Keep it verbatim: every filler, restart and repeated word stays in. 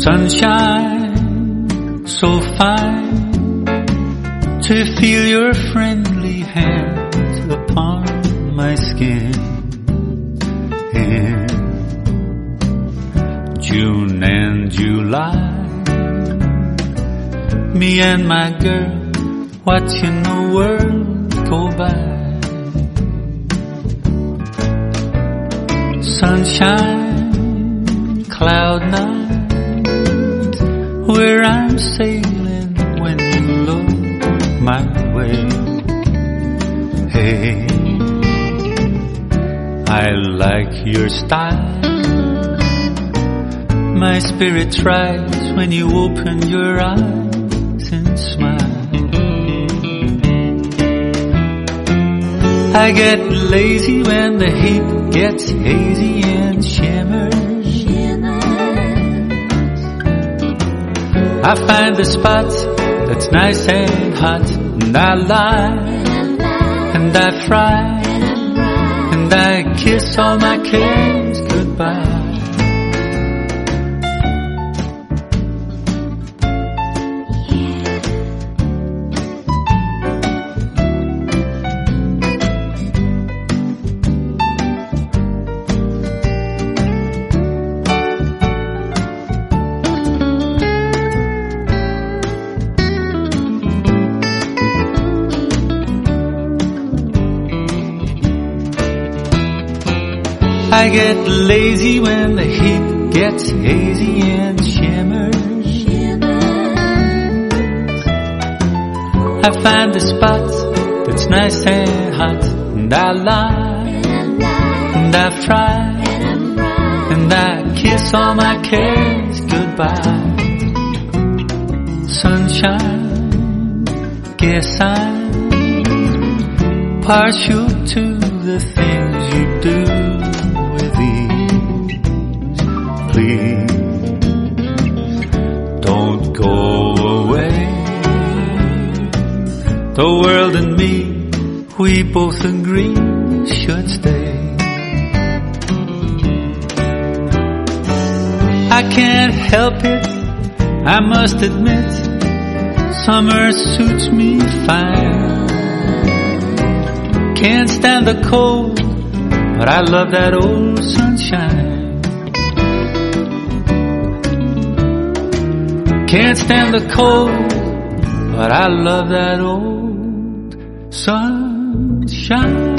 Sunshine, so fine to feel your friendly hands upon my skin. In June and July, me and my girl watching the world go by. Sunshine, cloud night, where I'm sailing when you look my way. Hey, I like your style. My spirit thrives when you open your eyes and smile. I get lazy when the heat gets hazy and shimmers. I find the spots that's nice and hot, and I lie, and I fry, and I kiss all my cares goodbye. I get lazy when the heat gets hazy and shimmers. I find the spots that's nice and hot, and I lie, and I fry, and I kiss all my cares goodbye. Sunshine, guess I'm partial to the things you do. Please don't go away. The world and me, we both agree, should stay. I can't help it, I must admit, summer suits me fine. Can't stand the cold, but I love that old sunshine. Can't stand the cold, but I love that old sunshine.